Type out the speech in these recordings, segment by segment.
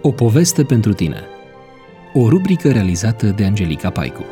O poveste pentru tine. O rubrică realizată de Angelica Paicu.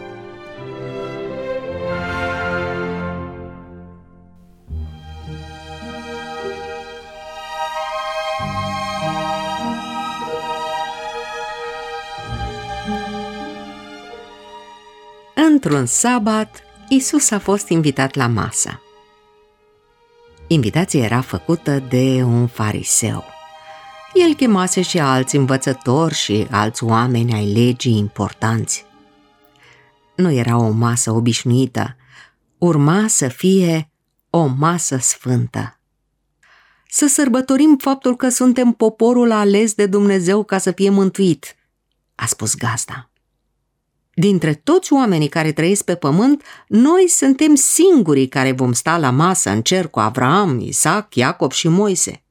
Într-un sabat, Iisus a fost invitat la masă. Invitația era făcută de un fariseu. El chemase și alți învățători și alți oameni ai legii importanți. Nu era o masă obișnuită, urma să fie o masă sfântă. Să sărbătorim faptul că suntem poporul ales de Dumnezeu ca să fie mântuit, a spus gazda. Dintre toți oamenii care trăiesc pe pământ, noi suntem singurii care vom sta la masă în cer cu Avram, Isaac, Iacob și Moise.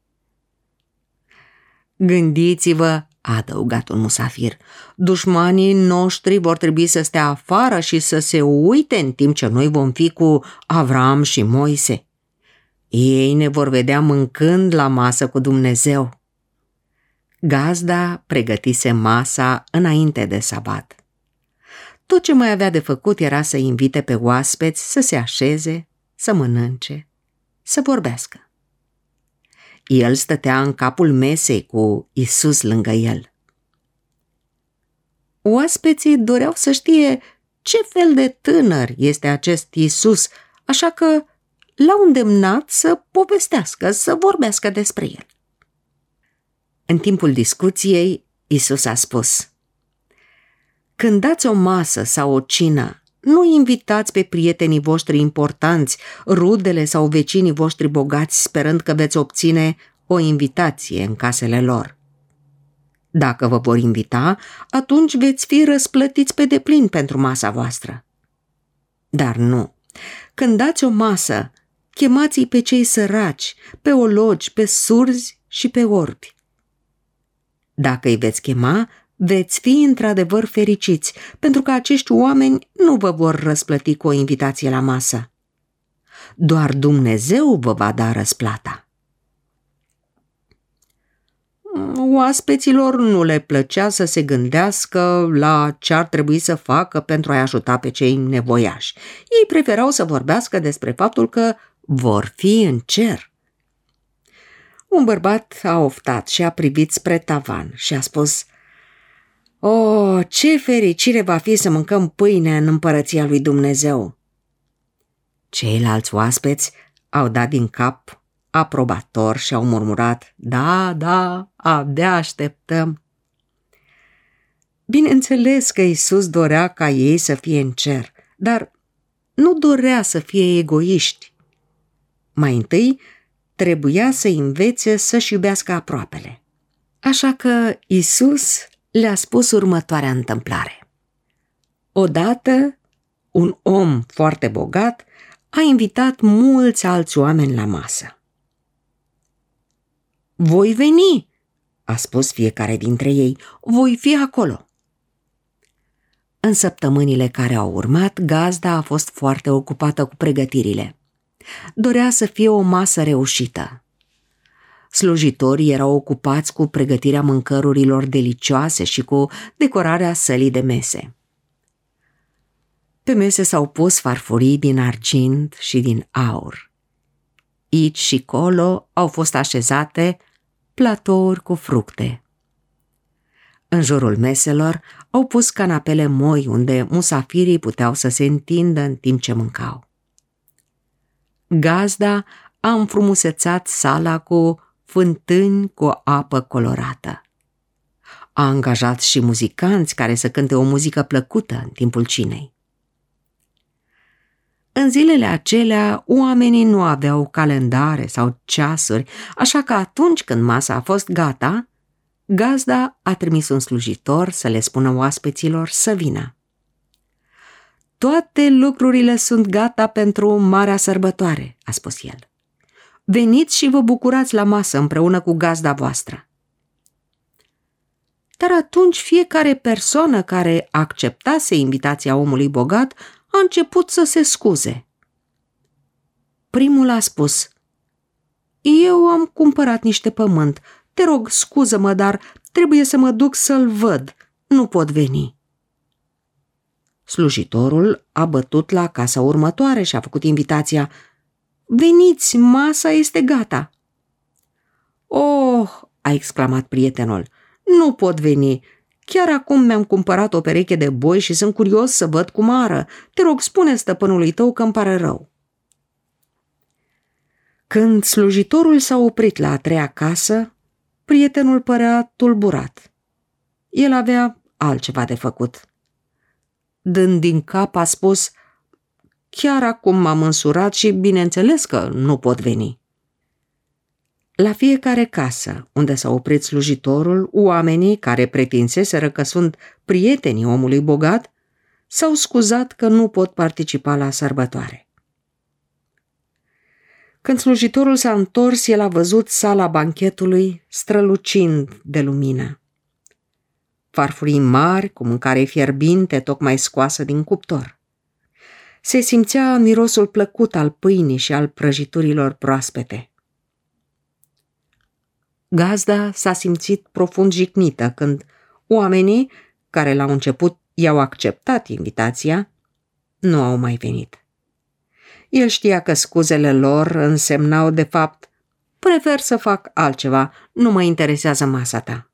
Gândiți-vă, a adăugat un musafir, dușmanii noștri vor trebui să stea afară și să se uite în timp ce noi vom fi cu Avram și Moise. Ei ne vor vedea mâncând la masă cu Dumnezeu. Gazda pregătise masa înainte de sabat. Tot ce mai avea de făcut era să invite pe oaspeți să se așeze, să mănânce, să vorbească. El stătea în capul mesei cu Iisus lângă el. Oaspeții doreau să știe ce fel de tânăr este acest Iisus, așa că l-au îndemnat să povestească, să vorbească despre el. În timpul discuției, Iisus a spus: când dați o masă sau o cină, nu invitați pe prietenii voștri importanți, rudele sau vecinii voștri bogați, sperând că veți obține o invitație în casele lor. Dacă vă vor invita, atunci veți fi răsplătiți pe deplin pentru masa voastră. Dar nu. Când dați o masă, chemați-i pe cei săraci, pe ologi, pe surzi și pe orbi. Dacă îi veți chema, veți fi într-adevăr fericiți, pentru că acești oameni nu vă vor răsplăti cu o invitație la masă. Doar Dumnezeu vă va da răsplata. Oaspeților nu le plăcea să se gândească la ce ar trebui să facă pentru a-i ajuta pe cei nevoiași. Ei preferau să vorbească despre faptul că vor fi în cer. Un bărbat a oftat și a privit spre tavan și a spus: "O, ce fericire va fi să mâncăm pâine în împărăția lui Dumnezeu!" Ceilalți oaspeți au dat din cap aprobator și au murmurat: "Da, da, abia așteptăm." Bineînțeles că Iisus dorea ca ei să fie în cer, dar nu dorea să fie egoiști. Mai întâi trebuia să învețe să-și iubească aproapele. Așa că Iisus le-a spus următoarea întâmplare. Odată, un om foarte bogat a invitat mulți alți oameni la masă. "Voi veni," a spus fiecare dintre ei, "voi fi acolo." În săptămânile care au urmat, gazda a fost foarte ocupată cu pregătirile. Dorea să fie o masă reușită. Slujitorii erau ocupați cu pregătirea mâncărurilor delicioase și cu decorarea sălii de mese. Pe mese s-au pus farfurii din argint și din aur. Aici și colo au fost așezate platouri cu fructe. În jurul meselor au pus canapele moi unde musafirii puteau să se întindă în timp ce mâncau. Gazda a înfrumusețat sala cu fântâni cu apă colorată. A angajat și muzicanți care să cânte o muzică plăcută în timpul cinei. În zilele acelea, oamenii nu aveau calendare sau ceasuri, așa că atunci când masa a fost gata, gazda a trimis un slujitor să le spună oaspeților să vină. "Toate lucrurile sunt gata pentru marea sărbătoare," a spus el. "Veniți și vă bucurați la masă împreună cu gazda voastră." Dar atunci fiecare persoană care acceptase invitația omului bogat a început să se scuze. Primul a spus: "Eu am cumpărat niște pământ, Te rog, scuză-mă, dar trebuie să mă duc să-l văd. Nu pot veni." Slujitorul a bătut la casa următoare și a făcut invitația: "Veniți, masa este gata." "Oh," a exclamat prietenul, "nu pot veni. Chiar acum mi-am cumpărat o pereche de boi și sunt curios să văd cum ară. Te rog, spune stăpânului tău că îmi pare rău." Când slujitorul s-a oprit la a treia casă, prietenul părea tulburat. El avea altceva de făcut. Dând din cap, a spus: "Chiar acum m-am însurat și bineînțeles că nu pot veni." La fiecare casă unde s-a oprit slujitorul, oamenii care pretinseseră că sunt prietenii omului bogat s-au scuzat că nu pot participa la sărbătoare. Când slujitorul s-a întors, el a văzut sala banchetului strălucind de lumină. Farfurii mari, cu mâncare fierbinte tocmai scoasă din cuptor. Se simțea mirosul plăcut al pâinii și al prăjiturilor proaspete. Gazda s-a simțit profund jignită când oamenii, care la început i-au acceptat invitația, nu au mai venit. El știa că scuzele lor însemnau de fapt: "Prefer să fac altceva, nu mă interesează masa ta."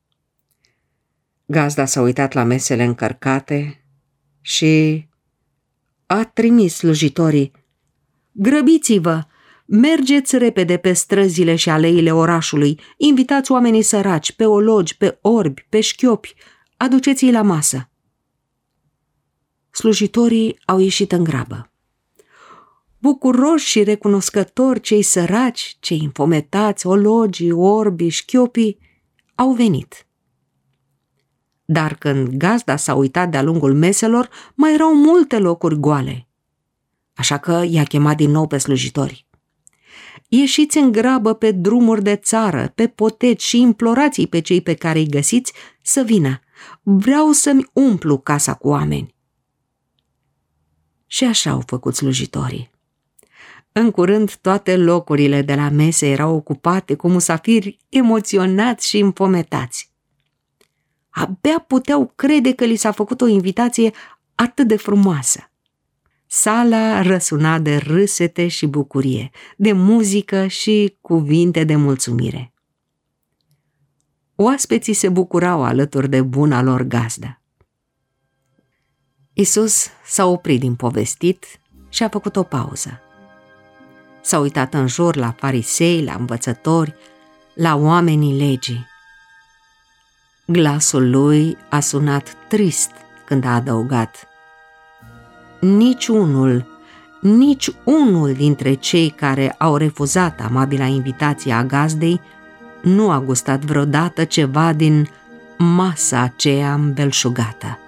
Gazda s-a uitat la mesele încărcate și a trimis slujitorii: "Grăbiți-vă! Mergeți repede pe străzile și aleile orașului, invitați oamenii săraci, pe ologi, pe orbi, pe șchiopi, aduceți-i la masă." Slujitorii au ieșit în grabă. Bucuroși și recunoscători, cei săraci, cei înfometați, ologii, orbii, șchiopii, au venit. Dar când gazda s-a uitat de-a lungul meselor, mai erau multe locuri goale. Așa că i-a chemat din nou pe slujitori: "Ieșiți în grabă pe drumuri de țară, pe poteci și implorați-i pe cei pe care îi găsiți să vină. Vreau să-mi umplu casa cu oameni." Și așa au făcut slujitorii. În curând, toate locurile de la mese erau ocupate cu musafiri emoționați și împometați. Abia puteau crede că li s-a făcut o invitație atât de frumoasă. Sala răsuna de râsete și bucurie, de muzică și cuvinte de mulțumire. Oaspeții se bucurau alături de buna lor gazdă. Iisus s-a oprit din povestit și a făcut o pauză. S-a uitat în jur la farisei, la învățători, la oamenii legii. Glasul lui a sunat trist când a adăugat: Nici unul dintre cei care au refuzat amabila invitație a gazdei nu a gustat vreodată ceva din masa aceea îmbelșugată.